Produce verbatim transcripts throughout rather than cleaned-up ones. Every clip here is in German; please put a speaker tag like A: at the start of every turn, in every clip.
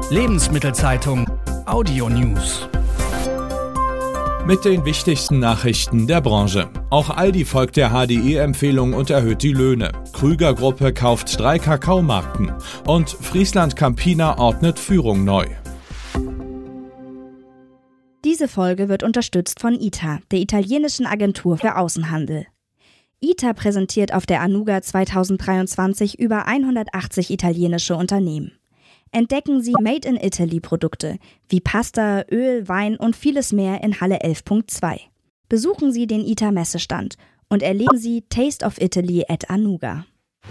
A: Lebensmittelzeitung Audio News.
B: Mit den wichtigsten Nachrichten der Branche. Auch Aldi folgt der H D E-Empfehlung und erhöht die Löhne. Krüger-Gruppe kauft drei Kakaomarken. Und Friesland Campina ordnet Führung neu.
C: Diese Folge wird unterstützt von I T A, der italienischen Agentur für Außenhandel. I T A präsentiert auf der Anuga zweitausenddreiundzwanzig über hundertachtzig italienische Unternehmen. Entdecken Sie Made-in-Italy-Produkte wie Pasta, Öl, Wein und vieles mehr in Halle elf Punkt zwei. Besuchen Sie den I T A-Messestand und erleben Sie Taste of Italy at Anuga.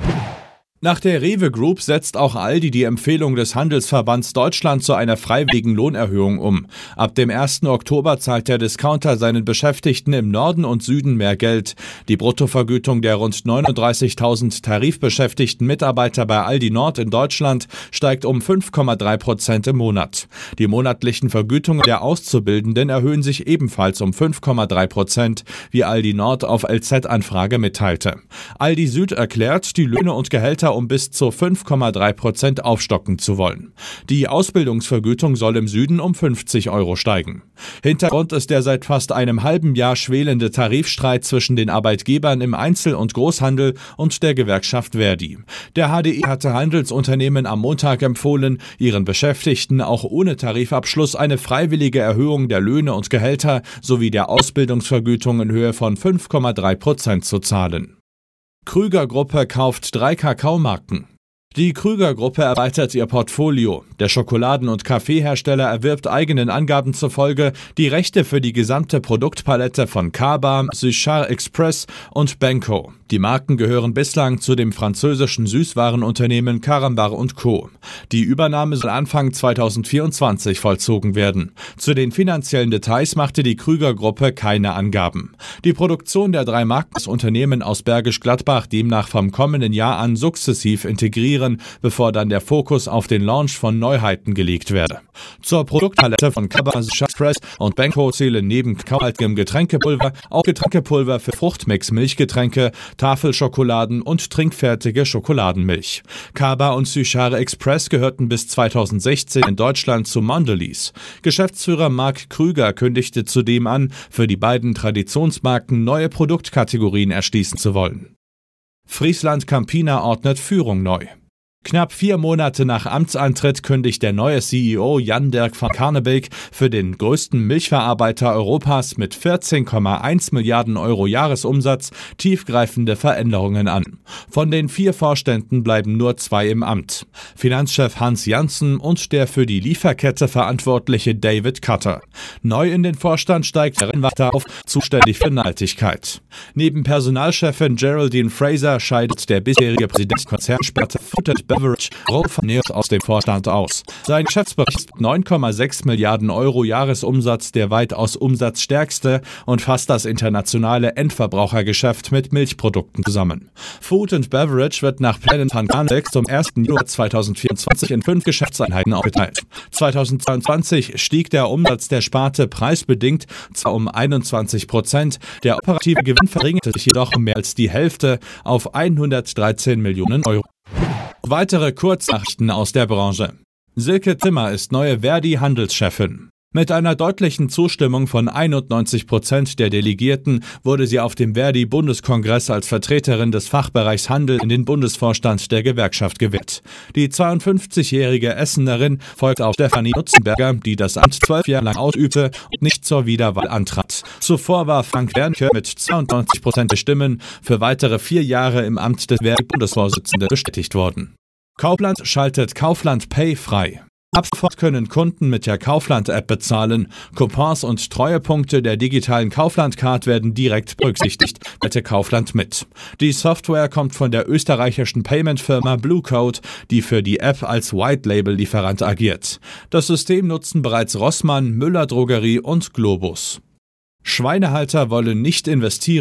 B: Nach der Rewe Group setzt auch Aldi die Empfehlung des Handelsverbands Deutschland zu einer freiwilligen Lohnerhöhung um. Ab dem ersten Oktober zahlt der Discounter seinen Beschäftigten im Norden und Süden mehr Geld. Die Bruttovergütung der rund neununddreißigtausend tarifbeschäftigten Mitarbeiter bei Aldi Nord in Deutschland steigt um fünf Komma drei Prozent im Monat. Die monatlichen Vergütungen der Auszubildenden erhöhen sich ebenfalls um fünf Komma drei Prozent, wie Aldi Nord auf L Z-Anfrage mitteilte. Aldi Süd erklärt, die Löhne und Gehälter um bis zu fünf Komma drei Prozent aufstocken zu wollen. Die Ausbildungsvergütung soll im Süden um fünfzig Euro steigen. Hintergrund ist der seit fast einem halben Jahr schwelende Tarifstreit zwischen den Arbeitgebern im Einzel- und Großhandel und der Gewerkschaft Verdi. Der H D E hatte Handelsunternehmen am Montag empfohlen, ihren Beschäftigten auch ohne Tarifabschluss eine freiwillige Erhöhung der Löhne und Gehälter sowie der Ausbildungsvergütung in Höhe von fünf Komma drei Prozent zu zahlen. Krüger-Gruppe kauft drei Kakaomarken. Die Krüger-Gruppe erweitert ihr Portfolio. Der Schokoladen- und Kaffeehersteller erwirbt eigenen Angaben zufolge die Rechte für die gesamte Produktpalette von Kaba, Suchard Express und Benko. Die Marken gehören bislang zu dem französischen Süßwarenunternehmen Carambar und Co. Die Übernahme soll Anfang zweitausendvierundzwanzig vollzogen werden. Zu den finanziellen Details machte die Krüger-Gruppe keine Angaben. Die Produktion der drei Marken des Unternehmen aus Bergisch Gladbach demnach vom kommenden Jahr an sukzessiv integrieren, bevor dann der Fokus auf den Launch von Neuheiten gelegt werde. Zur Produktpalette von Kaba, Suchard Express und Benko zählen neben kakaohaltigem Getränkepulver auch Getränkepulver für Fruchtmix, Milchgetränke, Tafelschokoladen und trinkfertige Schokoladenmilch. Kaba und Suchard Express gehörten bis zweitausendsechzehn in Deutschland zu Mondelez. Geschäftsführer Marc Krüger kündigte zudem an, für die beiden Traditionsmarken neue Produktkategorien erschließen zu wollen. Friesland Campina ordnet Führung neu. Knapp vier Monate nach Amtsantritt kündigt der neue C E O Jan-Dirk van Karnebeek für den größten Milchverarbeiter Europas mit vierzehn Komma eins Milliarden Euro Jahresumsatz tiefgreifende Veränderungen an. Von den vier Vorständen bleiben nur zwei im Amt. Finanzchef Hans Janssen und der für die Lieferkette verantwortliche David Cutter. Neu in den Vorstand steigt der Rennwachter auf, zuständig für Nachhaltigkeit. Neben Personalchefin Geraldine Fraser scheidet der bisherige Präsident der Konzernsparte Food and Beverage Rolf von Neos aus dem Vorstand aus. Sein Geschäftsbericht ist neun Komma sechs Milliarden Euro Jahresumsatz, der weitaus umsatzstärkste und fasst das internationale Endverbrauchergeschäft mit Milchprodukten zusammen. Food and Beverage wird nach Plänen von Karnebeek zum ersten Januar zweitausendvierundzwanzig in fünf Geschäftseinheiten aufgeteilt. zweitausendzweiundzwanzig stieg der Umsatz der Sparte preisbedingt zwar um einundzwanzig Prozent, der operative Gewinn verringerte sich jedoch um mehr als die Hälfte auf hundertdreizehn Millionen Euro. Weitere Kurznachrichten aus der Branche. Silke Timmer ist neue Verdi-Handelschefin. Mit einer deutlichen Zustimmung von einundneunzig Prozent der Delegierten wurde sie auf dem Verdi-Bundeskongress als Vertreterin des Fachbereichs Handel in den Bundesvorstand der Gewerkschaft gewählt. Die zweiundfünfzigjährige Essenerin folgt auf Stefanie Nutzenberger, die das Amt zwölf Jahre lang ausübte und nicht zur Wiederwahl antrat. Zuvor war Frank Wernicke mit zweiundneunzig Prozent der Stimmen für weitere vier Jahre im Amt des Verdi-Bundesvorsitzenden bestätigt worden. Kaufland schaltet Kaufland Pay frei. Ab sofort können Kunden mit der Kaufland-App bezahlen. Coupons und Treuepunkte der digitalen Kaufland-Card werden direkt berücksichtigt, teilte Kaufland mit. Die Software kommt von der österreichischen Payment-Firma Bluecode, die für die App als White-Label-Lieferant agiert. Das System nutzen bereits Rossmann, Müller Drogerie und Globus. Schweinehalter wollen nicht investieren.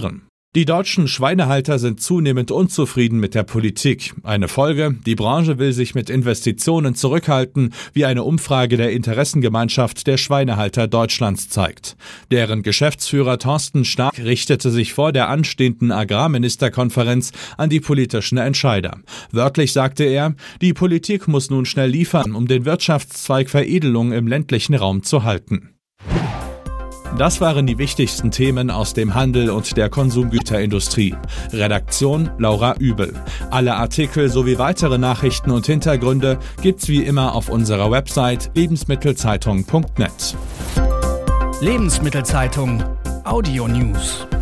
B: Die deutschen Schweinehalter sind zunehmend unzufrieden mit der Politik. Eine Folge: Die Branche will sich mit Investitionen zurückhalten, wie eine Umfrage der Interessengemeinschaft der Schweinehalter Deutschlands zeigt. Deren Geschäftsführer Thorsten Stark richtete sich vor der anstehenden Agrarministerkonferenz an die politischen Entscheider. Wörtlich sagte er: Die Politik muss nun schnell liefern, um den Wirtschaftszweig Veredelung im ländlichen Raum zu halten. Das waren die wichtigsten Themen aus dem Handel und der Konsumgüterindustrie. Redaktion Laura Übel. Alle Artikel sowie weitere Nachrichten und Hintergründe gibt's wie immer auf unserer Website lebensmittelzeitung punkt net.
A: Lebensmittelzeitung Audio News.